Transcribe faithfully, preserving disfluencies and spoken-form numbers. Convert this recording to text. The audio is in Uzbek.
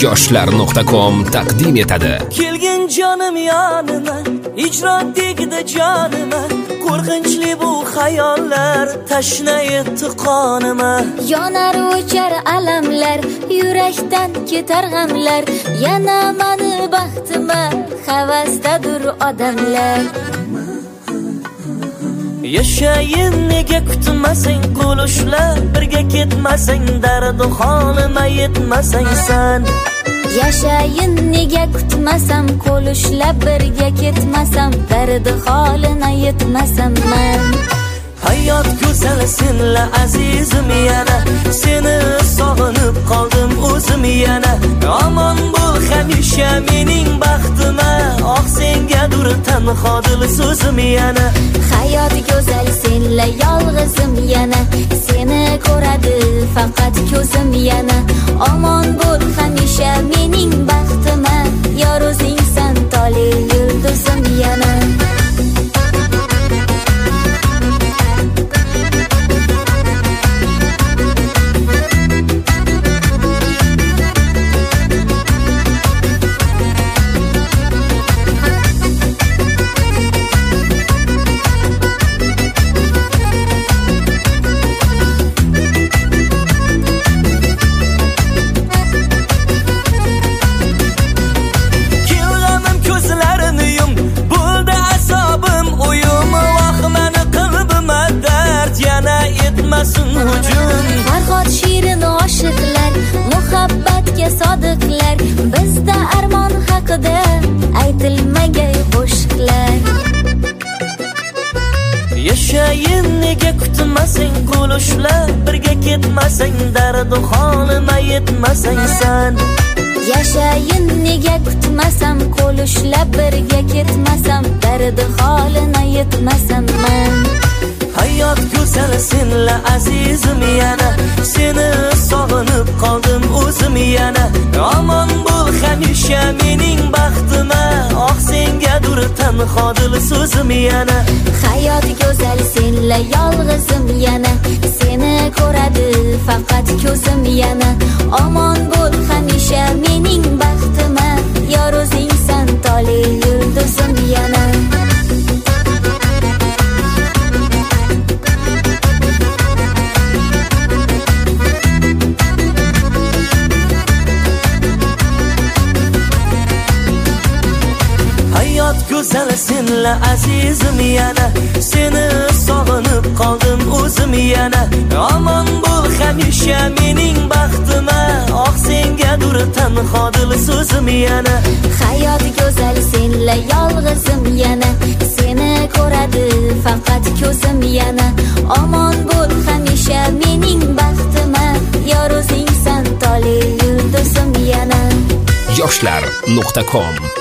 yoshlar nuqta com taqdim etadi. Kelgin jonim yonima, ijrot tegdi jonima, qo'rqinchli bu xayollar tashna etdi qonima. Yonar o'char alamlar, yurakdan ketar g'amlar, yana mani baxtima havasdadur odamlar. Yashayin nega kutmasang qo'lishlar, birga ketmasang dardi holima yetmasang san. Yashayin nega kutmasam qo'lishlar, birga ketmasam dardi holina yetmasam man. Hayot go'zal senla azizim yana, seni sog'inib qoldim o'zim yana. Omon bo'l hamisha mening baxtima, oq sengadur tanho dil so'zim yana. Hayot go'zal senla yolg'izim yana, seni ko'radi faqat ko'zim yana. Omon bo'l hamisha mening baxtima, yor o'zingsan tole yulduzim yana. Farhod shirin oshiqlar, muhabbatga sodiqlar, bizda armon haqida aytilmagay qo'shiqlar. Yashayin nega kutmasang qo'lishlar, birga ketmasang dardi holima yetmasang san. Yashayin nega kutmasam qo'lishlar, birga ketmasam dardi holina yetmasam man. Hayot go'zal senla azizim yana, seni sog'inib qoldim o'zim yana. Omon bo'l hamisha mening baxtima, oq sengadur tanho dil so'zim yana. Hayot go'zal senla yolg'izim yana, seni ko'radi faqat ko'zim yana. Omon bo'l hamisha mening baxtima, yor o'zingsan tole yulduzim yana. Go'zal senla azizim yana, seni sog'inib qoldim o'zim yana. Omon bo'l hamisha mening baxtima, oq sengadur tanho dil so'zim yana. Hayot go'zal senla yolg'izim yana, seni ko'radi faqat ko'zim yana. Omon bo'l hamisha mening baxtima, yor o'zingsan tole yulduzim yana. yoshlar nuqta com